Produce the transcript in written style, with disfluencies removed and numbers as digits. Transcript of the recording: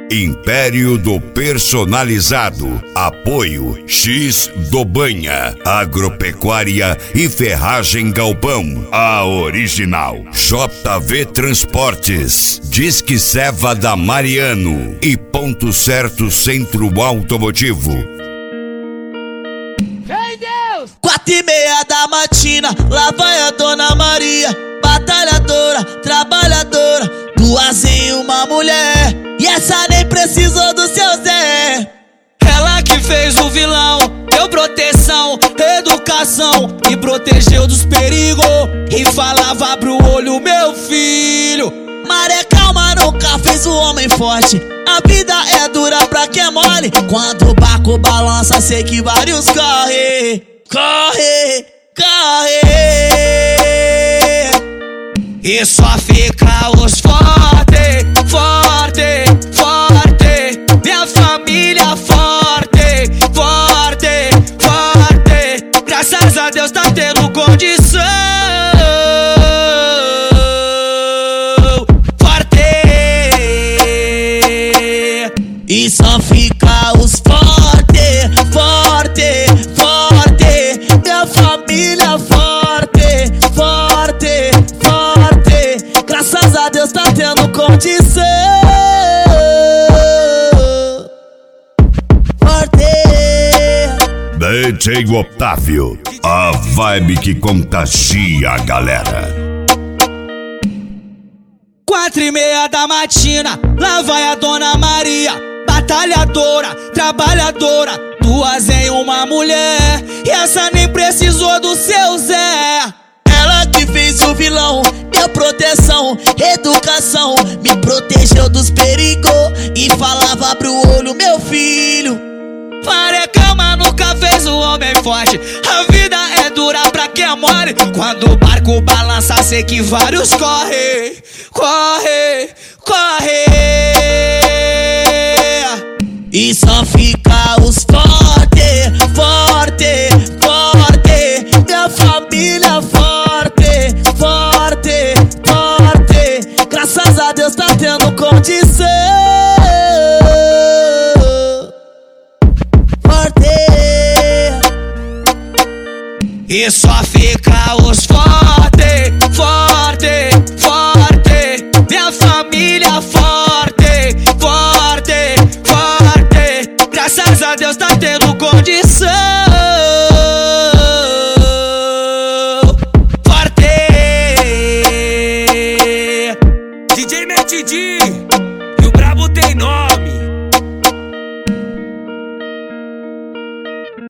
Império do Personalizado. Apoio X do Banha, Agropecuária e Ferragem Galpão. A original JV Transportes, Disque Seva da Mariano e Ponto Certo Centro Automotivo. Vem Deus! 4:30 da matina, lá vai a Dona Maria, batalhadora, trabalhadora, duas em uma mulher, e essa nem precisou do seu Zé. Ela que fez o vilão, deu proteção, educação, me protegeu dos perigos e falava: abre o olho, meu filho. Maré calma nunca fez o homem forte, a vida é dura pra quem é mole. Quando o barco balança, sei que vários corre, corre, corre. E só fica os forte, forte, forte. Minha família forte, forte, forte. Graças a Deus tá tendo condição. Forte. E só fica os forte, forte, forte. Minha família forte, forte, forte. Graças a Deus tá tendo condição. Forte. DJ Otávio, a vibe que contagia a galera. 4:30 da matina, lá vai a Dona Maria, batalhadora, trabalhadora, duas em uma mulher, e essa nem precisou do seu Zé. Ela que fez o vilão, deu proteção, educação, me protegeu dos perigos e falava: abre o olho, meu filho. Maré calma nunca fez o homem forte, a vida é dura pra quem é mole. Quando o barco balança, sei que vários corre, corre, corre. E só fica os forte, forte, forte. Minha família forte, forte, forte. Graças a Deus tá tendo condição. Forte. E só fica os forte, forte, forte. Minha família forte, forte, forte. Graças a Deus tá tendo condição. Forte. DJ Metidi, e o brabo tem nós.